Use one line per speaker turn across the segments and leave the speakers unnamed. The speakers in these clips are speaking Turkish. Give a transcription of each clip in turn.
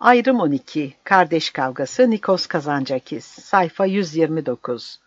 Ayrım 12. Kardeş kavgası Nikos Kazantzakis. Sayfa 129.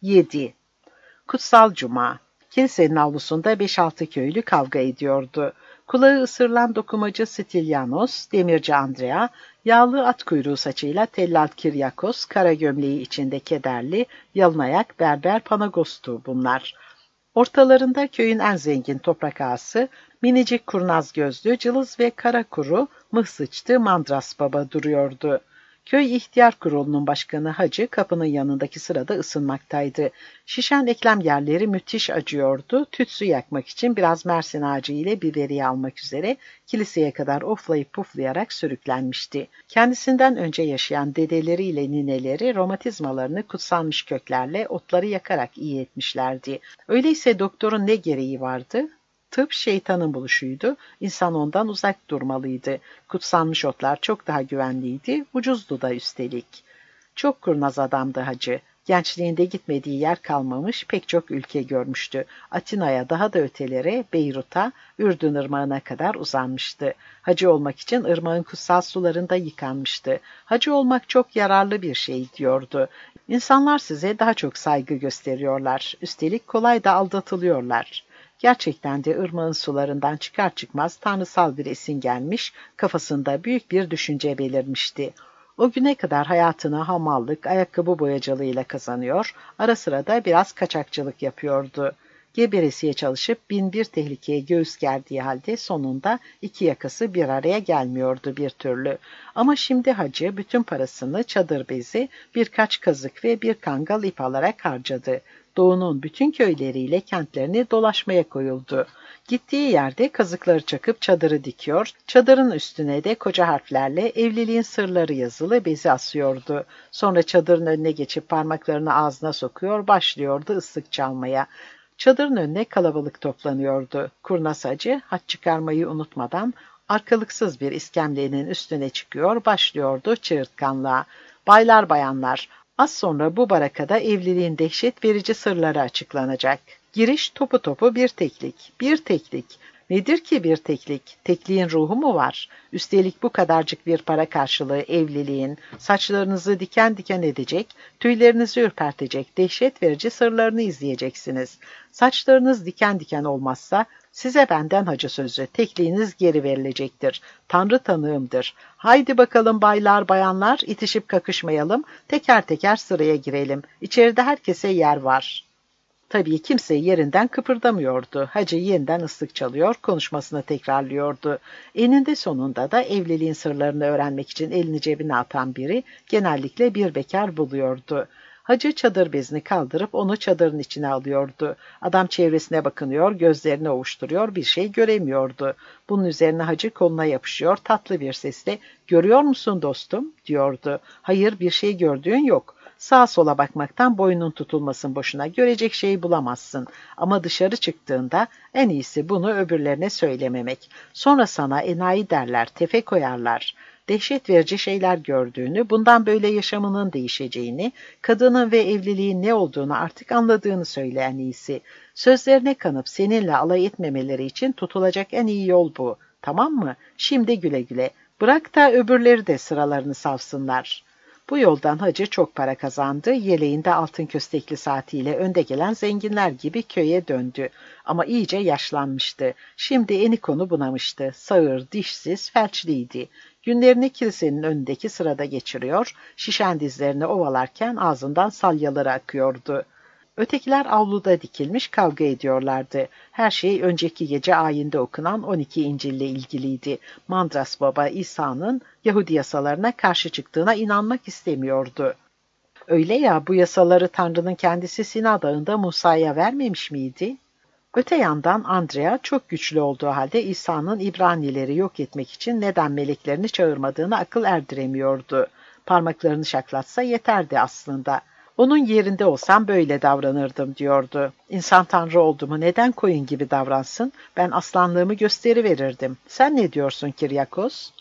7. Kutsal Cuma. Kilisenin avlusunda 5-6 köylü kavga ediyordu. Kulağı ısırılan dokumacı Stilyanos, demirci Andrea, yağlı at kuyruğu saçıyla tellal Kiryakos, kara gömleği içinde kederli, yalın ayak berber Panagos'tu bunlar. Ortalarında köyün en zengin toprak ağası, minicik kurnaz gözlü, cılız ve kara kuru, mıhsıçtı Mandras Baba duruyordu. Köy ihtiyar kurulunun başkanı Hacı kapının yanındaki sırada ısınmaktaydı. Şişen eklem yerleri müthiş acıyordu. Tütsü yakmak için biraz mersin ağacı ile biberiye almak üzere kiliseye kadar oflayıp puflayarak sürüklenmişti. Kendisinden önce yaşayan dedeleriyle nineleri romatizmalarını kutsanmış köklerle otları yakarak iyi etmişlerdi. Öyleyse doktorun ne gereği vardı? Tıp şeytanın buluşuydu, insan ondan uzak durmalıydı. Kutsanmış otlar çok daha güvenliydi, ucuzdu da üstelik. Çok kurnaz adamdı Hacı. Gençliğinde gitmediği yer kalmamış, pek çok ülke görmüştü. Atina'ya daha da ötelere, Beyrut'a, Ürdün ırmağına kadar uzanmıştı. Hacı olmak için ırmağın kutsal sularında yıkanmıştı. Hacı olmak çok yararlı bir şey diyordu. İnsanlar size daha çok saygı gösteriyorlar. Üstelik kolay da aldatılıyorlar. Gerçekten de ırmağın sularından çıkar çıkmaz tanrısal bir esin gelmiş, kafasında büyük bir düşünce belirmişti. O güne kadar hayatını hamallık, ayakkabı boyacılığıyla kazanıyor, ara sıra da biraz kaçakçılık yapıyordu. Geberesiye çalışıp bin bir tehlikeye göğüs gerdiği halde sonunda iki yakası bir araya gelmiyordu bir türlü. Ama şimdi Hacı bütün parasını çadır bezi, birkaç kazık ve bir kangal ip alarak harcadı. Doğu'nun bütün köyleriyle kentlerini dolaşmaya koyuldu. Gittiği yerde kazıkları çakıp çadırı dikiyor, çadırın üstüne de koca harflerle evliliğin sırları yazılı bezi asıyordu. Sonra çadırın önüne geçip parmaklarını ağzına sokuyor, başlıyordu ıslık çalmaya. Çadırın önüne kalabalık toplanıyordu. Kurnaz Hacı, haç çıkarmayı unutmadan arkalıksız bir iskemlenin üstüne çıkıyor, başlıyordu çığırtkanlığa. Baylar bayanlar, az sonra bu barakada evliliğin dehşet verici sırları açıklanacak. Giriş topu topu bir teklik, bir teklik. Nedir ki bir teklik? Tekliğin ruhu mu var? Üstelik bu kadarcık bir para karşılığı evliliğin, saçlarınızı diken diken edecek, tüylerinizi ürpertecek dehşet verici sırlarını izleyeceksiniz. Saçlarınız diken diken olmazsa, size benden hacı sözü, tekliğiniz geri verilecektir. Tanrı tanığımdır. Haydi bakalım baylar bayanlar, itişip kakışmayalım, teker teker sıraya girelim. İçeride herkese yer var. Tabii kimse yerinden kıpırdamıyordu. Hacı yeniden ıslık çalıyor, konuşmasını tekrarlıyordu. Eninde sonunda da evliliğin sırlarını öğrenmek için elini cebine atan biri genellikle bir bekar buluyordu. Hacı çadır bezini kaldırıp onu çadırın içine alıyordu. Adam çevresine bakınıyor, gözlerini ovuşturuyor, bir şey göremiyordu. Bunun üzerine Hacı koluna yapışıyor, tatlı bir sesle "Görüyor musun dostum?" diyordu. "Hayır, bir şey gördüğün yok. Sağa sola bakmaktan boynun tutulmasın boşuna, görecek şey bulamazsın. Ama dışarı çıktığında en iyisi bunu öbürlerine söylememek. Sonra sana enayi derler, tefe koyarlar. Dehşet verici şeyler gördüğünü, bundan böyle yaşamının değişeceğini, kadının ve evliliğin ne olduğunu artık anladığını söyle en iyisi. Sözlerine kanıp seninle alay etmemeleri için tutulacak en iyi yol bu. Tamam mı? Şimdi güle güle. Bırak da öbürleri de sıralarını savsınlar." Bu yoldan Hacı çok para kazandı, yeleğinde altın köstekli saatiyle önde gelen zenginler gibi köye döndü. Ama iyice yaşlanmıştı. Şimdi enikonu bunamıştı. Sağır, dişsiz, felçliydi. Günlerini kilisenin önündeki sırada geçiriyor, şişen dizlerini ovalarken ağzından salyaları akıyordu. Ötekiler avluda dikilmiş kavga ediyorlardı. Her şey önceki gece ayinde okunan 12 İncil'le ilgiliydi. Mandras Baba İsa'nın Yahudi yasalarına karşı çıktığına inanmak istemiyordu. Öyle ya, bu yasaları Tanrı'nın kendisi Sina Dağı'nda Musa'ya vermemiş miydi? Öte yandan Andrea çok güçlü olduğu halde İsa'nın İbranileri yok etmek için neden meleklerini çağırmadığını akıl erdiremiyordu. Parmaklarını şaklatsa yeterdi aslında. Onun yerinde olsam böyle davranırdım diyordu. İnsan tanrı oldu mu neden koyun gibi davransın? Ben aslanlığımı gösteriverirdim. Sen ne diyorsun Kiryakos?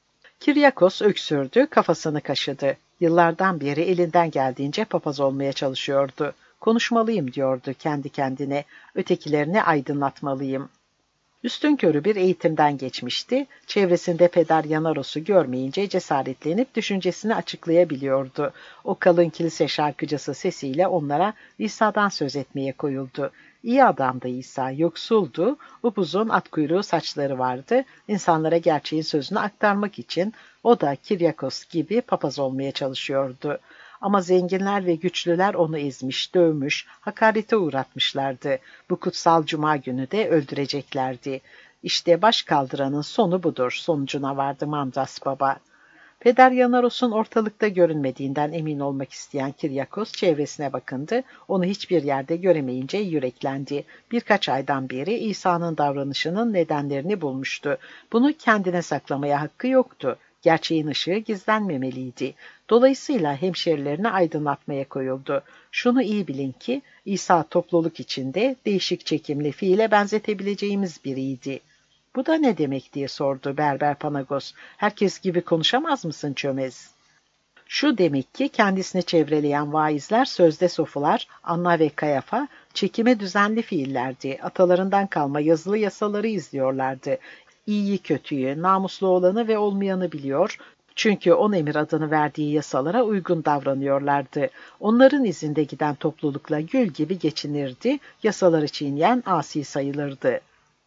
Kiryakos öksürdü, kafasını kaşıdı. Yıllardan beri elinden geldiğince papaz olmaya çalışıyordu. Konuşmalıyım diyordu kendi kendine. Ötekilerini aydınlatmalıyım. Üstünkörü bir eğitimden geçmişti, çevresinde Peder Yanaros'u görmeyince cesaretlenip düşüncesini açıklayabiliyordu. O kalın kilise şarkıcısı sesiyle onlara İsa'dan söz etmeye koyuldu. İyi adamdı İsa, yoksuldu, upuzun at kuyruğu saçları vardı. İnsanlara gerçeğin sözünü aktarmak için o da Kiryakos gibi papaz olmaya çalışıyordu. Ama zenginler ve güçlüler onu ezmiş, dövmüş, hakarete uğratmışlardı. Bu kutsal cuma günü de öldüreceklerdi. İşte baş kaldıranın sonu budur, sonucuna vardı Mandras Baba. Peder Yanaros'un ortalıkta görünmediğinden emin olmak isteyen Kiryakos çevresine bakındı. Onu hiçbir yerde göremeyince yüreklendi. Birkaç aydan beri İsa'nın davranışının nedenlerini bulmuştu. Bunu kendine saklamaya hakkı yoktu. Gerçeğin ışığı gizlenmemeliydi. Dolayısıyla hemşerilerini aydınlatmaya koyuldu. Şunu iyi bilin ki İsa topluluk içinde değişik çekimli fiile benzetebileceğimiz biriydi. Bu da ne demek diye sordu Berber Panagos. Herkes gibi konuşamaz mısın çömez? Şu demek ki kendisini çevreleyen vaizler, sözde sofular, Anna ve Kayafa, çekime düzenli fiillerdi. Atalarından kalma yazılı yasaları izliyorlardı. İyiyi kötüyü, namuslu olanı ve olmayanı biliyor. Çünkü on emir adını verdiği yasalara uygun davranıyorlardı. Onların izinde giden toplulukla gül gibi geçinirdi, yasaları çiğneyen asi sayılırdı.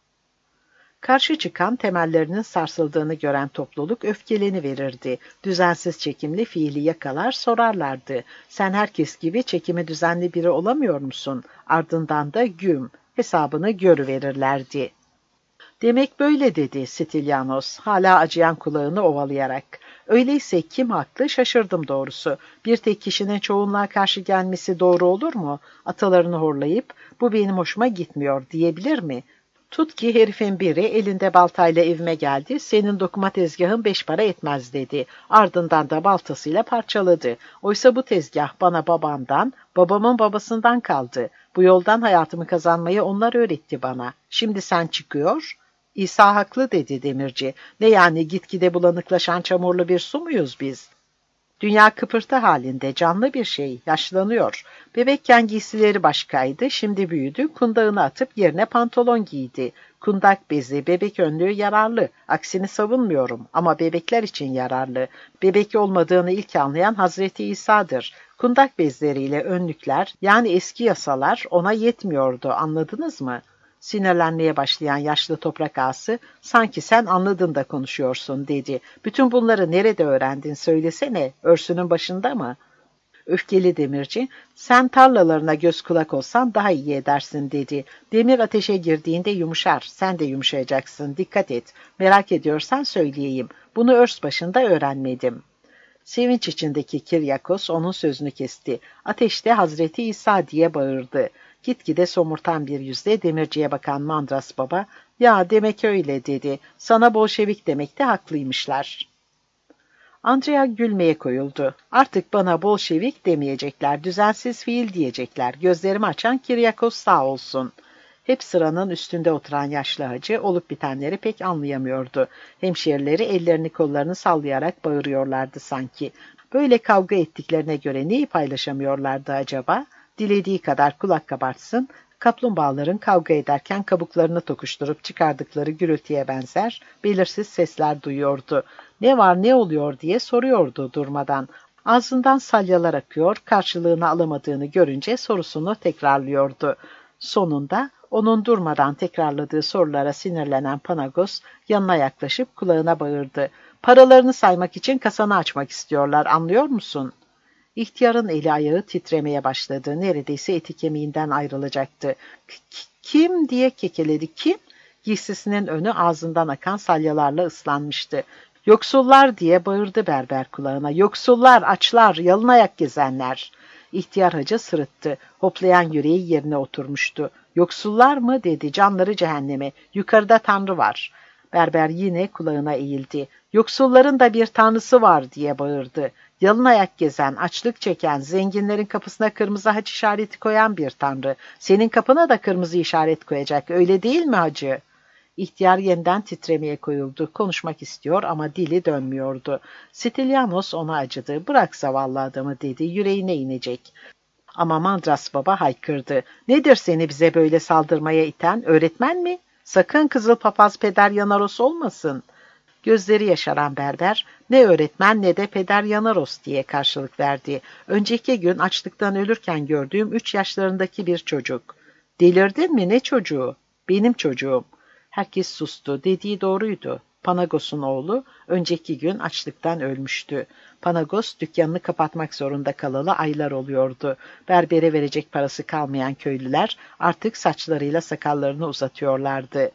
Karşı çıkan temellerinin sarsıldığını gören topluluk öfkeleniverirdi. Düzensiz çekimli fiili yakalar sorarlardı. Sen herkes gibi çekimi düzenli biri olamıyor musun? Ardından da güm hesabını görüverirlerdi. Demek böyle dedi Stilyanos, hala acıyan kulağını ovalayarak. Öyleyse kim haklı şaşırdım doğrusu. Bir tek kişinin çoğunluğa karşı gelmesi doğru olur mu? Atalarını horlayıp bu benim hoşuma gitmiyor diyebilir mi? Tut ki herifin biri elinde baltayla evime geldi, senin dokuma tezgahın 5 para etmez dedi. Ardından da baltasıyla parçaladı. Oysa bu tezgah bana babamdan, babamın babasından kaldı. Bu yoldan hayatımı kazanmayı onlar öğretti bana. Şimdi sen çıkıyor. İsa haklı dedi demirci. Ne yani gitgide bulanıklaşan çamurlu bir su muyuz biz? Dünya kıpırtı halinde, canlı bir şey, yaşlanıyor. Bebekken giysileri başkaydı, şimdi büyüdü, kundağını atıp yerine pantolon giydi. Kundak bezi, bebek önlüğü yararlı. Aksini savunmuyorum ama bebekler için yararlı. Bebek olmadığını ilk anlayan Hazreti İsa'dır. Kundak bezleriyle önlükler, yani eski yasalar ona yetmiyordu, anladınız mı? Sinirlenmeye başlayan yaşlı toprak ağası, sanki sen anladın da konuşuyorsun dedi. Bütün bunları nerede öğrendin söylesene, örsünün başında mı? Öfkeli demirci, sen tarlalarına göz kulak olsan daha iyi edersin dedi. Demir ateşe girdiğinde yumuşar, sen de yumuşayacaksın, dikkat et. Merak ediyorsan söyleyeyim, bunu örs başında öğrenmedim. Sevinç içindeki Kiryakos onun sözünü kesti. Ateşte Hazreti İsa diye bağırdı. Gitgide somurtan bir yüzle demirciye bakan Mandras Baba, ya demek öyle dedi, sana Bolşevik demekte haklıymışlar. Andrea gülmeye koyuldu. Artık bana Bolşevik demeyecekler, düzensiz fiil diyecekler. Gözlerimi açan Kiryakos sağ olsun. Hep sıranın üstünde oturan yaşlı hacı olup bitenleri pek anlayamıyordu. Hemşerileri ellerini kollarını sallayarak bağırıyorlardı sanki. Böyle kavga ettiklerine göre neyi paylaşamıyorlardı acaba? Dilediği kadar kulak kabartsın, kaplumbağaların kavga ederken kabuklarını tokuşturup çıkardıkları gürültüye benzer belirsiz sesler duyuyordu. Ne var ne oluyor diye soruyordu durmadan. Ağzından salyalar akıyor, karşılığını alamadığını görünce sorusunu tekrarlıyordu. Sonunda onun durmadan tekrarladığı sorulara sinirlenen Panagos yanına yaklaşıp kulağına bağırdı. Paralarını saymak için kasanı açmak istiyorlar, anlıyor musun? İhtiyarın eli ayağı titremeye başladı. Neredeyse eti kemiğinden ayrılacaktı. Kim diye kekeledi. Kim? Giysisinin önü ağzından akan salyalarla ıslanmıştı. Yoksullar diye bağırdı berber kulağına. Yoksullar, açlar, yalın ayak gezenler. İhtiyar hacı sırıttı. Hoplayan yüreği yerine oturmuştu. Yoksullar mı dedi, canları cehenneme. Yukarıda Tanrı var. Berber yine kulağına eğildi. Yoksulların da bir tanrısı var diye bağırdı. Yalın ayak gezen, açlık çeken, zenginlerin kapısına kırmızı haç işareti koyan bir tanrı. Senin kapına da kırmızı işaret koyacak, öyle değil mi hacı? İhtiyar yeniden titremeye koyuldu. Konuşmak istiyor ama dili dönmüyordu. Stilyanos ona acıdı. Bırak zavallı adamı dedi, yüreğine inecek. Ama Mandras Baba haykırdı. Nedir seni bize böyle saldırmaya iten, öğretmen mi? Sakın kızıl papaz Peder Yanaros olmasın. Gözleri yaşaran berber, ne öğretmen ne de Peder Yanaros diye karşılık verdi. Önceki gün açlıktan ölürken gördüğüm 3 yaşlarındaki bir çocuk. Delirdin mi, ne çocuğu? Benim çocuğum. Herkes sustu, dediği doğruydu. Panagos'un oğlu önceki gün açlıktan ölmüştü. Panagos dükkanını kapatmak zorunda kalalı aylar oluyordu. Berbere verecek parası kalmayan köylüler artık saçlarıyla sakallarını uzatıyorlardı.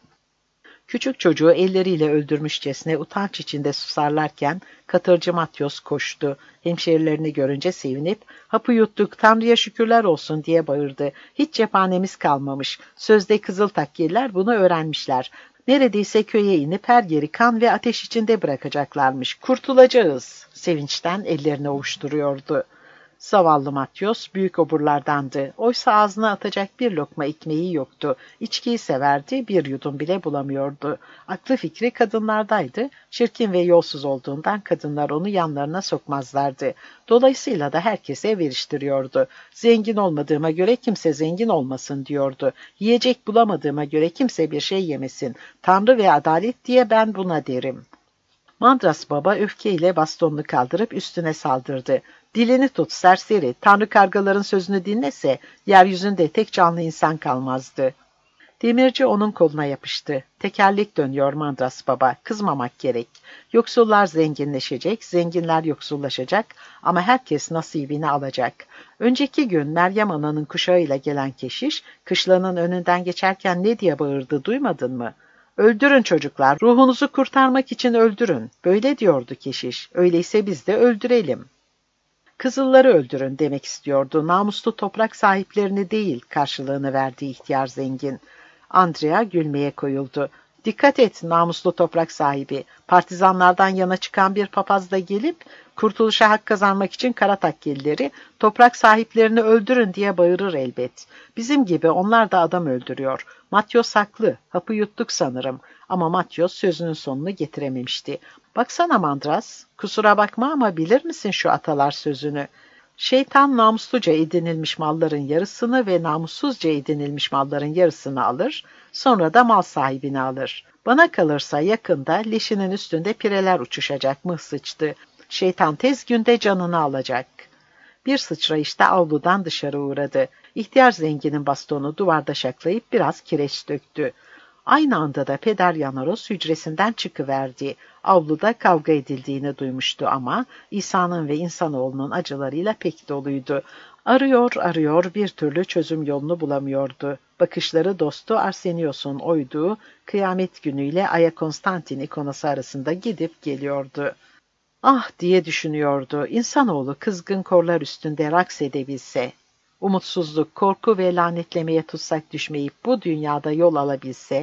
Küçük çocuğu elleriyle öldürmüşçesine utanç içinde susarlarken katırcı Matyos koştu. Hemşerilerini görünce sevinip "Hapı yuttuk, Tanrı'ya şükürler olsun" diye bağırdı. Hiç cephanemiz kalmamış. Sözde Kızıltakkeliler bunu öğrenmişler. Neredeyse köye inip her yeri kan ve ateş içinde bırakacaklarmış. Kurtulacağız. Sevinçten ellerini ovuşturuyordu. Zavallı Matyos büyük oburlardandı. Oysa ağzına atacak bir lokma ekmeği yoktu. İçkiyi severdi, bir yudum bile bulamıyordu. Aklı fikri kadınlardaydı. Çirkin ve yolsuz olduğundan kadınlar onu yanlarına sokmazlardı. Dolayısıyla da herkese veriştiriyordu. Zengin olmadığıma göre kimse zengin olmasın diyordu. Yiyecek bulamadığıma göre kimse bir şey yemesin. Tanrı ve adalet diye ben buna derim. Mandras Baba öfkeyle bastonunu kaldırıp üstüne saldırdı. "Dilini tut serseri, tanrı kargaların sözünü dinlese, yeryüzünde tek canlı insan kalmazdı." Demirci onun koluna yapıştı. "Tekerlek dönüyor Mandras Baba, kızmamak gerek. Yoksullar zenginleşecek, zenginler yoksullaşacak ama herkes nasibini alacak. Önceki gün Meryem Ana'nın kuşağıyla gelen keşiş, kışlanın önünden geçerken ne diye bağırdı, duymadın mı? Öldürün çocuklar, ruhunuzu kurtarmak için öldürün. Böyle diyordu keşiş. Öyleyse biz de öldürelim. Kızılları öldürün demek istiyordu. Namuslu toprak sahiplerini değil, karşılığını verdi ihtiyar zengin. Andrea gülmeye koyuldu. "Dikkat et namuslu toprak sahibi. Partizanlardan yana çıkan bir papaz da gelip kurtuluşa hak kazanmak için Karatakkelileri toprak sahiplerini öldürün diye bağırır elbet. Bizim gibi onlar da adam öldürüyor. Matyos haklı. Hapı yuttuk sanırım." Ama Matyos sözünün sonunu getirememişti. "Baksana Mandras, kusura bakma ama bilir misin şu atalar sözünü? Şeytan namusluca edinilmiş malların yarısını ve namussuzca edinilmiş malların yarısını alır, sonra da mal sahibini alır. Bana kalırsa yakında leşinin üstünde pireler uçuşacak." Mıh sıçtı. "Şeytan tez günde canını alacak." Bir sıçrayışta avludan dışarı uğradı. İhtiyar zenginin bastonu duvarda şaklayıp biraz kireç döktü. Aynı anda da Peder Yanaros hücresinden çıkıverdi. Avluda kavga edildiğini duymuştu ama İsa'nın ve insanoğlunun acılarıyla pek doluydu. Arıyor bir türlü çözüm yolunu bulamıyordu. Bakışları dostu Arsenios'un oyduğu kıyamet günüyle Aya Konstantin ikonası arasında gidip geliyordu. "Ah!" diye düşünüyordu. "İnsanoğlu kızgın korlar üstünde raks edebilse, umutsuzluk, korku ve lanetlemeye tutsak düşmeyip bu dünyada yol alabilse."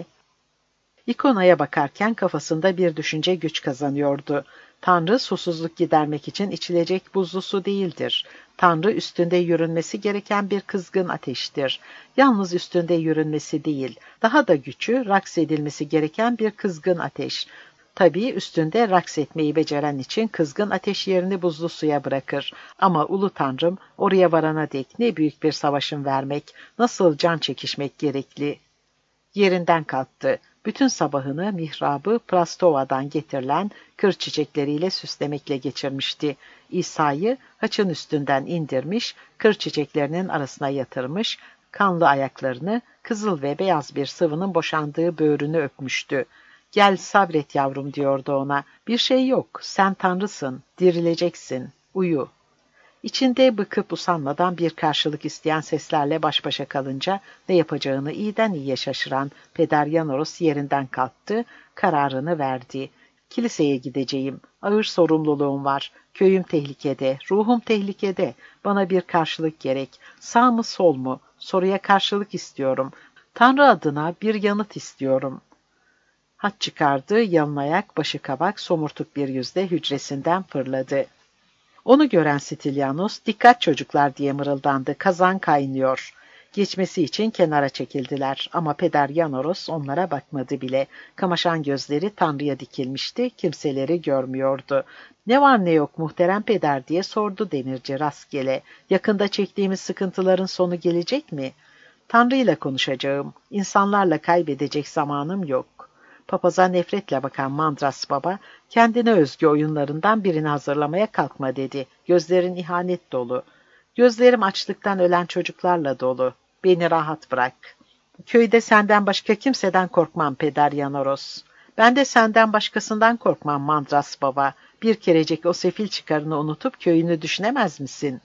İkonaya bakarken kafasında bir düşünce güç kazanıyordu. Tanrı susuzluk gidermek için içilecek buzlu su değildir. Tanrı üstünde yürünmesi gereken bir kızgın ateştir. Yalnız üstünde yürünmesi değil, daha da güçü raks edilmesi gereken bir kızgın ateş. Tabii üstünde raks etmeyi beceren için kızgın ateş yerini buzlu suya bırakır. Ama ulu Tanrım oraya varana dek ne büyük bir savaşın vermek, nasıl can çekişmek gerekli. Yerinden kalktı. Bütün sabahını mihrabı Prastova'dan getirilen kır çiçekleriyle süslemekle geçirmişti. İsa'yı haçın üstünden indirmiş, kır çiçeklerinin arasına yatırmış, kanlı ayaklarını, kızıl ve beyaz bir sıvının boşandığı böğrünü öpmüştü. "Gel sabret yavrum," diyordu ona. "Bir şey yok, sen Tanrısın, dirileceksin, uyu." İçinde bıkıp usanmadan bir karşılık isteyen seslerle baş başa kalınca ne yapacağını iyiden iyiye şaşıran Peder Yanoros yerinden kalktı, kararını verdi. "Kiliseye gideceğim, ağır sorumluluğum var, köyüm tehlikede, ruhum tehlikede, bana bir karşılık gerek, sağ mı sol mu, soruya karşılık istiyorum, Tanrı adına bir yanıt istiyorum." Hat çıkardı, yalın ayak, başı kabak, somurtuk bir yüzle hücresinden fırladı. Onu gören Stilyanos, "Dikkat çocuklar," diye mırıldandı, "kazan kaynıyor." Geçmesi için kenara çekildiler ama Peder Yanoros onlara bakmadı bile. Kamaşan gözleri Tanrı'ya dikilmişti, kimseleri görmüyordu. "Ne var ne yok muhterem peder?" diye sordu demirci rastgele. "Yakında çektiğimiz sıkıntıların sonu gelecek mi?" Tanrı ile konuşacağım. İnsanlarla kaybedecek zamanım yok. Papaza nefretle bakan Mandras Baba, kendine özgü oyunlarından birini hazırlamaya kalkma dedi. Gözlerin ihanet dolu. Gözlerim açlıktan ölen çocuklarla dolu. Beni rahat bırak. Köyde senden başka kimseden korkmam Peder Yanoros. Ben de senden başkasından korkmam Mandras Baba. Bir kerecik o sefil çıkarını unutup köyünü düşünemez misin?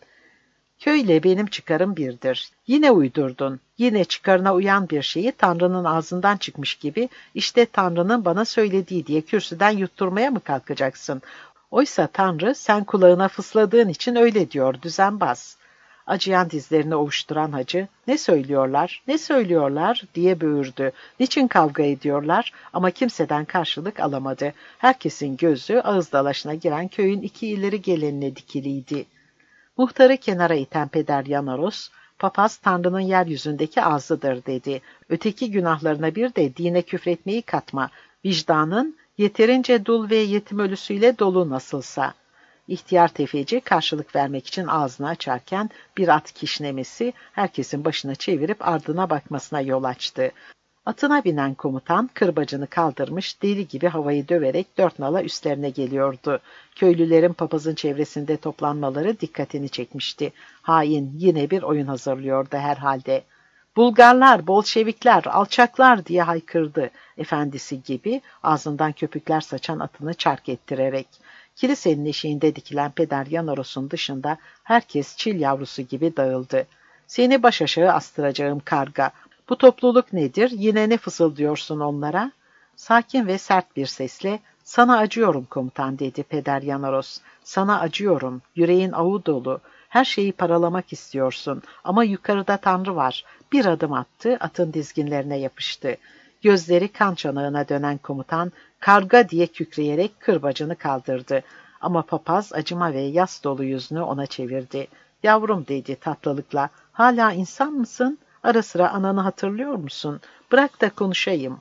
Köyle benim çıkarım birdir. Yine uydurdun. Yine çıkarına uyan bir şeyi Tanrı'nın ağzından çıkmış gibi işte Tanrı'nın bana söylediği diye kürsüden yutturmaya mı kalkacaksın? Oysa Tanrı sen kulağına fısladığın için öyle diyor düzenbaz. Acıyan dizlerini ovuşturan hacı, ne söylüyorlar, ne söylüyorlar diye böğürdü. Niçin kavga ediyorlar ama kimseden karşılık alamadı. Herkesin gözü ağız dalaşına giren köyün iki ileri gelenine dikiliydi. Muhtarı kenara iten Peder Yanoros, papaz Tanrı'nın yeryüzündeki ağzıdır dedi. Öteki günahlarına bir de dine küfretmeyi katma. Vicdanın yeterince dul ve yetim ölüsüyle dolu nasılsa. İhtiyar tefeci karşılık vermek için ağzını açarken bir at kişnemesi herkesin başını çevirip ardına bakmasına yol açtı. Atına binen komutan kırbacını kaldırmış deli gibi havayı döverek dört nala üstlerine geliyordu. Köylülerin papazın çevresinde toplanmaları dikkatini çekmişti. Hain yine bir oyun hazırlıyordu herhalde. Bulgarlar, Bolşevikler, alçaklar diye haykırdı efendisi gibi ağzından köpükler saçan atını çark ettirerek. Kilisenin eşiğinde dikilen Peder Yanoros'un dışında herkes çil yavrusu gibi dağıldı. Seni baş aşağı astıracağım karga. Bu topluluk nedir? Yine ne fısıldıyorsun onlara? Sakin ve sert bir sesle, sana acıyorum komutan dedi Peder Yanoros. Sana acıyorum, yüreğin avu dolu. Her şeyi paralamak istiyorsun ama yukarıda Tanrı var. Bir adım attı, atın dizginlerine yapıştı. Gözleri kan çanağına dönen komutan, karga diye kükreyerek kırbacını kaldırdı. Ama papaz acıma ve yas dolu yüzünü ona çevirdi. Yavrum dedi tatlılıkla, hala insan mısın? Ara sıra ananı hatırlıyor musun? Bırak da konuşayım.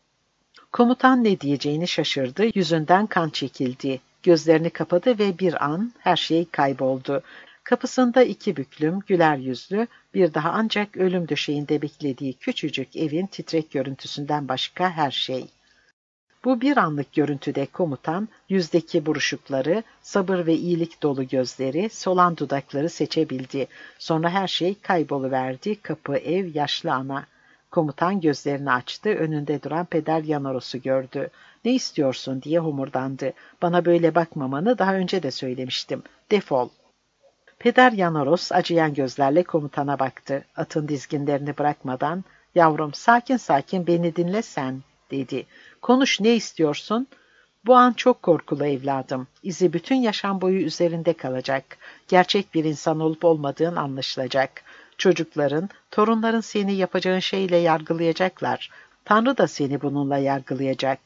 Komutan ne diyeceğini şaşırdı, yüzünden kan çekildi. Gözlerini kapadı ve bir an her şey kayboldu. Kapısında iki büklüm, güler yüzlü, bir daha ancak ölüm döşeğinde beklediği küçücük evin titrek görüntüsünden başka her şey. Bu bir anlık görüntüde komutan, yüzdeki buruşukları, sabır ve iyilik dolu gözleri, solan dudakları seçebildi. Sonra her şey kayboluverdi, kapı, ev, yaşlı ana. Komutan gözlerini açtı, önünde duran Peder Yanoros'u gördü. Ne istiyorsun diye homurdandı. Bana böyle bakmamanı daha önce de söylemiştim. Defol. Peder Yanoros acıyan gözlerle komutana baktı. Atın dizginlerini bırakmadan, yavrum sakin sakin beni dinle sen, dedi. Konuş ne istiyorsun? Bu an çok korkulu evladım. İzi bütün yaşam boyu üzerinde kalacak. Gerçek bir insan olup olmadığın anlaşılacak. Çocukların, torunların seni yapacağın şeyle yargılayacaklar. Tanrı da seni bununla yargılayacak.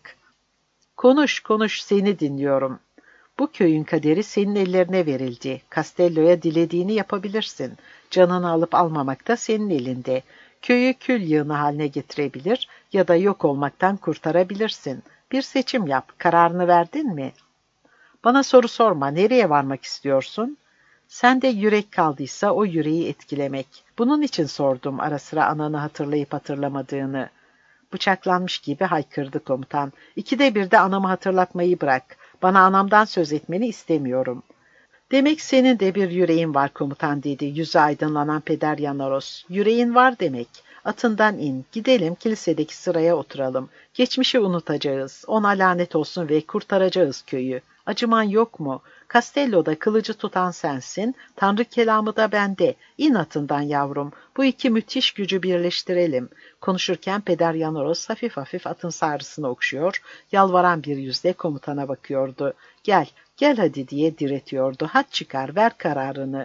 Konuş, konuş, seni dinliyorum. Bu köyün kaderi senin ellerine verildi. Castello'ya dilediğini yapabilirsin. Canını alıp almamak da senin elinde. Köyü kül yığını haline getirebilir ya da yok olmaktan kurtarabilirsin. Bir seçim yap. Kararını verdin mi? Bana soru sorma. Nereye varmak istiyorsun? Sende yürek kaldıysa o yüreği etkilemek. Bunun için sordum ara sıra ananı hatırlayıp hatırlamadığını. Bıçaklanmış gibi haykırdı komutan. İkide bir de anamı hatırlatmayı bırak. Bana anamdan söz etmeni istemiyorum. Demek senin de bir yüreğin var komutan dedi yüzü aydınlanan Peder Yanoros. Yüreğin var demek. Atından in, gidelim kilisedeki sıraya oturalım. Geçmişi unutacağız, ona lanet olsun ve kurtaracağız köyü. Acıman yok mu? Castello'da kılıcı tutan sensin, Tanrı kelamı da bende. İn atından yavrum, bu iki müthiş gücü birleştirelim. Konuşurken Peder Yanoros hafif hafif atın sağrısını okşuyor, yalvaran bir yüzle komutana bakıyordu. Gel, gel hadi diye diretiyordu. Hat çıkar, ver kararını.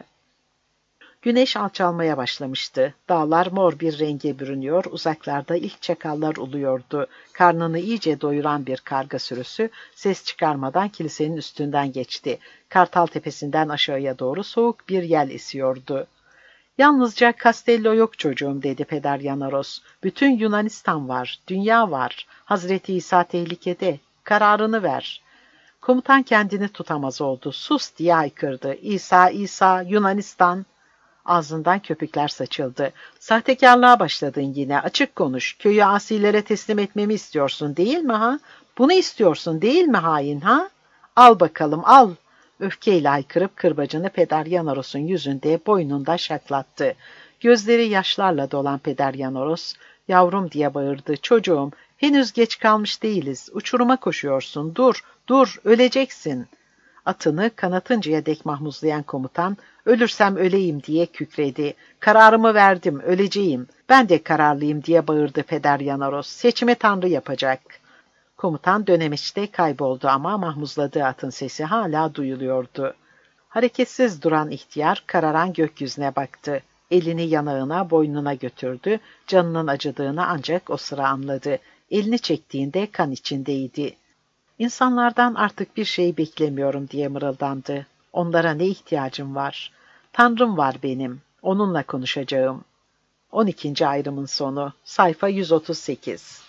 Güneş alçalmaya başlamıştı. Dağlar mor bir renge bürünüyor, uzaklarda ilk çakallar uluyordu. Karnını iyice doyuran bir karga sürüsü ses çıkarmadan kilisenin üstünden geçti. Kartal Tepesi'nden aşağıya doğru soğuk bir yel esiyordu. Yalnızca Castello yok çocuğum dedi Peder Yanoros. Bütün Yunanistan var, dünya var. Hazreti İsa tehlikede. Kararını ver. Komutan kendini tutamaz oldu. Sus diye haykırdı. İsa, İsa, Yunanistan. Ağzından köpükler saçıldı. Sahtekarlığa başladın yine. Açık konuş. Köyü asilere teslim etmemi istiyorsun değil mi ha? Bunu istiyorsun değil mi hain ha? Al bakalım al. Öfkeyle haykırıp kırbacını Peder Yanoros'un yüzünde, boynunda şaklattı. Gözleri yaşlarla dolan Peder Yanoros, yavrum diye bağırdı. Çocuğum, henüz geç kalmış değiliz. Uçuruma koşuyorsun. Dur, dur, öleceksin. Atını kanatıncaya dek mahmuzlayan komutan, ölürsem öleyim diye kükredi. Kararımı verdim, öleceğim. Ben de kararlıyım diye bağırdı Peder Yanoros. Seçimi Tanrı yapacak. Komutan dönemeçte kayboldu ama mahmuzladığı atın sesi hala duyuluyordu. Hareketsiz duran ihtiyar kararan gökyüzüne baktı. Elini yanağına, boynuna götürdü. Canının acıdığını ancak o sıra anladı. Elini çektiğinde kan içindeydi. İnsanlardan artık bir şey beklemiyorum diye mırıldandı. Onlara ne ihtiyacım var? Tanrım var benim. Onunla konuşacağım. 12. ayrımın sonu. Sayfa 138.